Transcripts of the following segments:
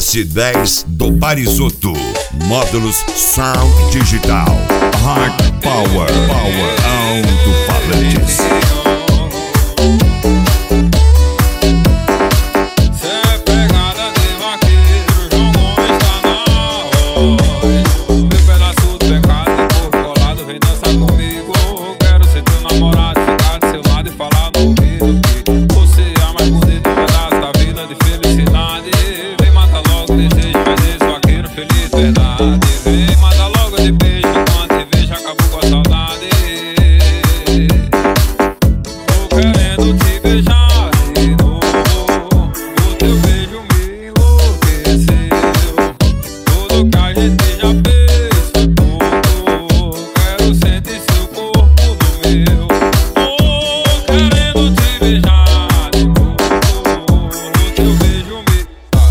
S10 do Parisoto. Módulos Sound Digital. Hard Power. Alto-falantes. Vem, manda logo de beijo, enquanto a cerveja acabou com a saudade. Tô querendo te beijar de novo, o teu beijo me enlouqueceu. Tudo que a gente já fez foi pouco, quero sentir seu corpo no meu. Tô querendo te beijar de novo, o teu beijo me...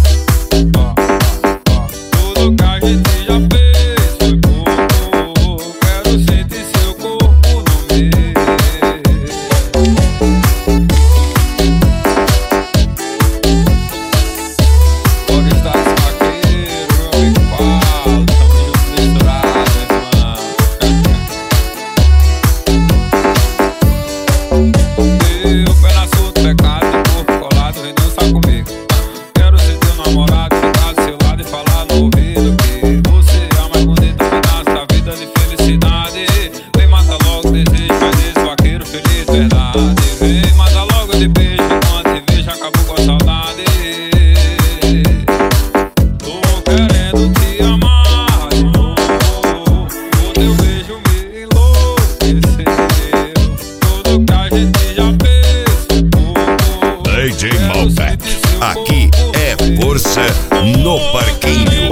Tudo que a gente já fez foi pouco, quero sentir seu corpo no meu. Pode estar desfaqueiro, meu amigo Paulo, tamo junto misturado, meu pedaço do pecado, corpo colado, vem dançar comigo. Quero ser teu namorado, ficar do seu lado e falar no ouvido que você é a mais bonita pedaço da vida de felicidade. Vem, mata logo o desejo, faz esse vaqueiro feliz, verdade. Vem, mata logo de beijo, enquanto a cerveja acabou com a saudade. Tô querendo te amar de novo, o teu beijo me enlouqueceu. Tudo que a gente já fez foi pouco, DJ Malbec. Aqui é força no parquinho.